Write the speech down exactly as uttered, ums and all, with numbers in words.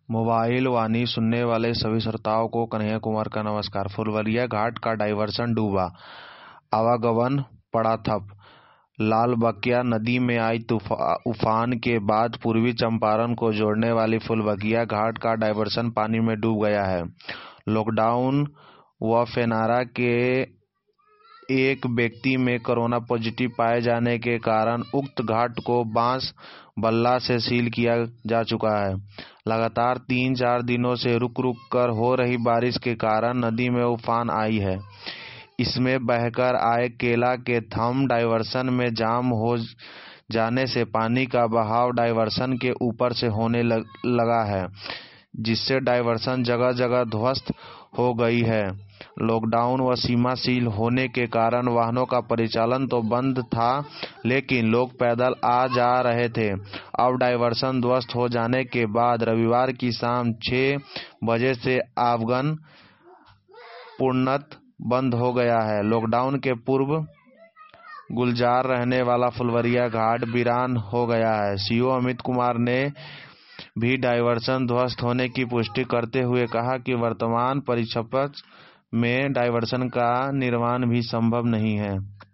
Mobile वाणी सुनने वाले सभी श्रोताओं को कन्हैया कुमार का नमस्कार। फुलवरिया घाट का डायवर्सन डूबा, आवागमन पड़ा ठप। लालबकिया नदी में आई उफान के बाद पूर्वी चंपारण को जोड़ने वाली फुलवरिया घाट का डायवर्सन पानी में डूब गया है। लॉकडाउन व फेनारा के एक व्यक्ति में कोरोना पॉजिटिव पाए जाने के कारण उक्त घाट को बांस बल्ला से सील किया जा चुका है। लगातार तीन चार दिनों से रुक रुक कर हो रही बारिश के कारण नदी में उफान आई है। इसमें बहकर आए केला के थंब डायवर्सन में जाम हो जाने से पानी का बहाव डायवर्सन के ऊपर से होने लग, लगा है, जिससे डायवर्सन जगह जगह ध्वस्त हो गई है। लॉकडाउन व सीमा सील होने के कारण वाहनों का परिचालन तो बंद था, लेकिन लोग पैदल आ जा रहे थे। अब डायवर्सन ध्वस्त हो जाने के बाद रविवार की शाम छह बजे से आवागमन पूर्णतः बंद हो गया है। लॉकडाउन के पूर्व गुलजार रहने वाला फुलवरिया घाट वीरान हो गया है। सीओ अमित कुमार ने भी डायवर्सन ध्वस्त होने की पुष्टि करते हुए कहा कि वर्तमान परिप्रेक्ष्य में डायवर्सन का निर्माण भी संभव नहीं है।